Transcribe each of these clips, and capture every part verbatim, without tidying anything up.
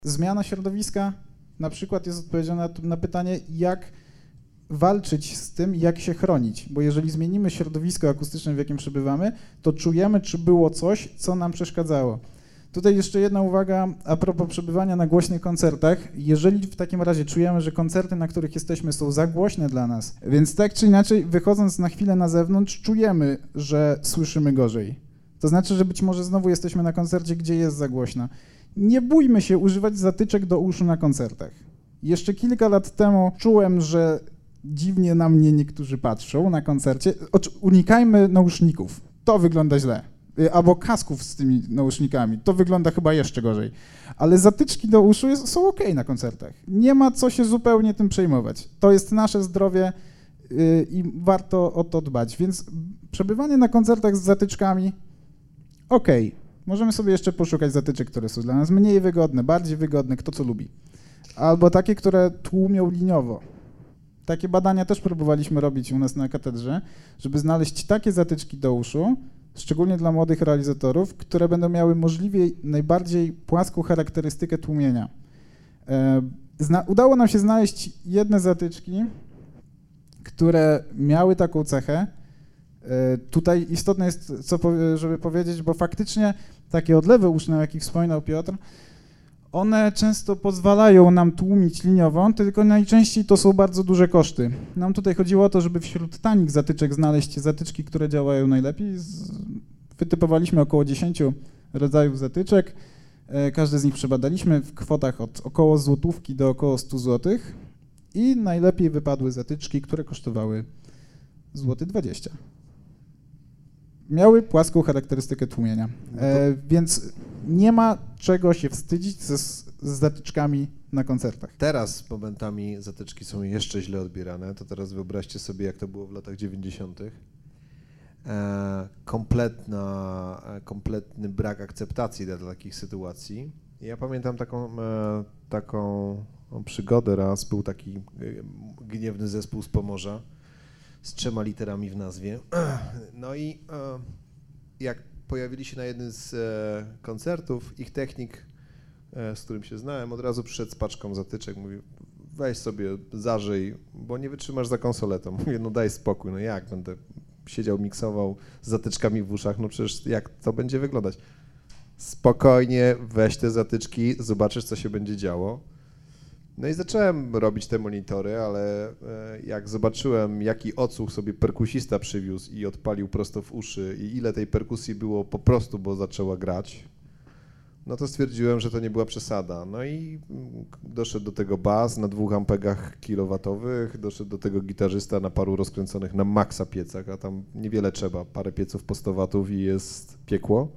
Zmiana środowiska na przykład jest odpowiedzią na, na pytanie, jak walczyć z tym, jak się chronić, bo jeżeli zmienimy środowisko akustyczne, w jakim przebywamy, to czujemy, czy było coś, co nam przeszkadzało. Tutaj jeszcze jedna uwaga a propos przebywania na głośnych koncertach. Jeżeli w takim razie czujemy, że koncerty, na których jesteśmy, są za głośne dla nas, więc tak czy inaczej, wychodząc na chwilę na zewnątrz, czujemy, że słyszymy gorzej. To znaczy, że być może znowu jesteśmy na koncercie, gdzie jest za głośno. Nie bójmy się używać zatyczek do uszu na koncertach. Jeszcze kilka lat temu czułem, że dziwnie na mnie niektórzy patrzą na koncercie. Unikajmy nauszników, to wygląda źle. Albo kasków z tymi nausznikami, to wygląda chyba jeszcze gorzej. Ale zatyczki do uszu jest, są okej okay na koncertach. Nie ma co się zupełnie tym przejmować. To jest nasze zdrowie yy, i warto o to dbać. Więc przebywanie na koncertach z zatyczkami, okej. Okay. Możemy sobie jeszcze poszukać zatyczek, które są dla nas mniej wygodne, bardziej wygodne, kto co lubi. Albo takie, które tłumią liniowo. Takie badania też próbowaliśmy robić u nas na katedrze, żeby znaleźć takie zatyczki do uszu, szczególnie dla młodych realizatorów, które będą miały możliwie najbardziej płaską charakterystykę tłumienia. Zna- udało nam się znaleźć jedne zatyczki, które miały taką cechę. Tutaj istotne jest, co, żeby powiedzieć, bo faktycznie takie odlewy uszne, o jakich wspominał Piotr, one często pozwalają nam tłumić liniową, tylko najczęściej to są bardzo duże koszty. Nam tutaj chodziło o to, żeby wśród tanich zatyczek znaleźć zatyczki, które działają najlepiej. Wytypowaliśmy około dziesięć rodzajów zatyczek. Każdy z nich przebadaliśmy w kwotach od około złotówki do około stu złotych i najlepiej wypadły zatyczki, które kosztowały złoty dwadzieścia. Miały płaską charakterystykę tłumienia, e, więc nie ma czego się wstydzić z, z zatyczkami na koncertach. Teraz momentami zatyczki są jeszcze źle odbierane, to teraz wyobraźcie sobie, jak to było w latach dziewięćdziesiątych. E, kompletna, e, kompletny brak akceptacji dla takich sytuacji. Ja pamiętam taką, e, taką przygodę raz, był taki e, gniewny zespół z Pomorza, z trzema literami w nazwie. No i e, jak pojawili się na jednym z e, koncertów, ich technik, e, z którym się znałem, od razu przyszedł z paczką zatyczek, mówi, weź sobie, zażyj, bo nie wytrzymasz za konsoletą. Mówię, no daj spokój, no jak będę siedział, miksował z zatyczkami w uszach, no przecież jak to będzie wyglądać? Spokojnie, weź te zatyczki, zobaczysz, co się będzie działo. No i zacząłem robić te monitory, ale jak zobaczyłem, jaki odsłuch sobie perkusista przywiózł i odpalił prosto w uszy i ile tej perkusji było po prostu, bo zaczęła grać, no to stwierdziłem, że to nie była przesada. No i doszedł do tego bas na dwóch ampegach kilowatowych, doszedł do tego gitarzysta na paru rozkręconych na maksa piecach, a tam niewiele trzeba, parę pieców postowatów i jest piekło.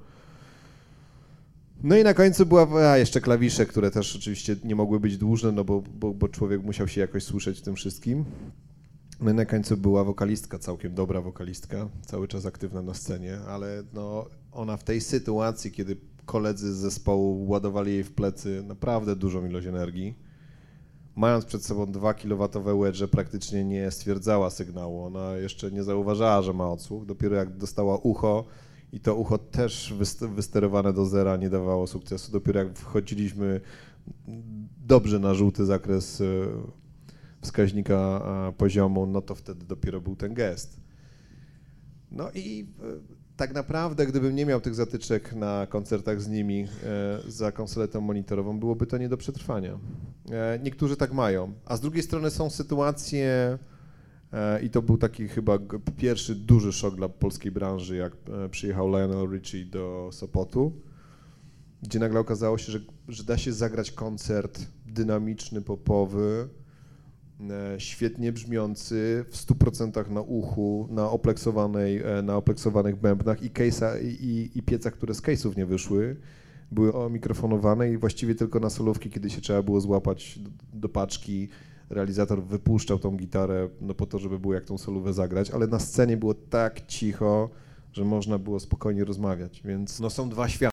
No i na końcu była a jeszcze klawisze, które też oczywiście nie mogły być dłużne, no bo, bo, bo człowiek musiał się jakoś słyszeć w tym wszystkim. No i na końcu była wokalistka, całkiem dobra wokalistka, cały czas aktywna na scenie, ale no ona w tej sytuacji, kiedy koledzy z zespołu ładowali jej w plecy naprawdę dużą ilość energii, mając przed sobą dwa kilowatowe wedge, praktycznie nie stwierdzała sygnału, ona jeszcze nie zauważała, że ma odsłuch, dopiero jak dostała ucho, i to ucho też wysterowane do zera nie dawało sukcesu. Dopiero jak wchodziliśmy dobrze na żółty zakres wskaźnika poziomu, no to wtedy dopiero był ten gest. No i tak naprawdę, gdybym nie miał tych zatyczek na koncertach z nimi za konsoletą monitorową, byłoby to nie do przetrwania. Niektórzy tak mają, a z drugiej strony są sytuacje, i to był taki chyba pierwszy duży szok dla polskiej branży, jak przyjechał Lionel Richie do Sopotu, gdzie nagle okazało się, że, że da się zagrać koncert dynamiczny, popowy, świetnie brzmiący, w stu procentach na uchu, na opleksowanej, na opleksowanych bębnach i, case'a, i, i piecach, które z case'ów nie wyszły, były omikrofonowane i właściwie tylko na solówki, kiedy się trzeba było złapać do, do paczki, realizator wypuszczał tą gitarę no po to, żeby było jak tą solówę zagrać, ale na scenie było tak cicho, że można było spokojnie rozmawiać, więc no są dwa światy.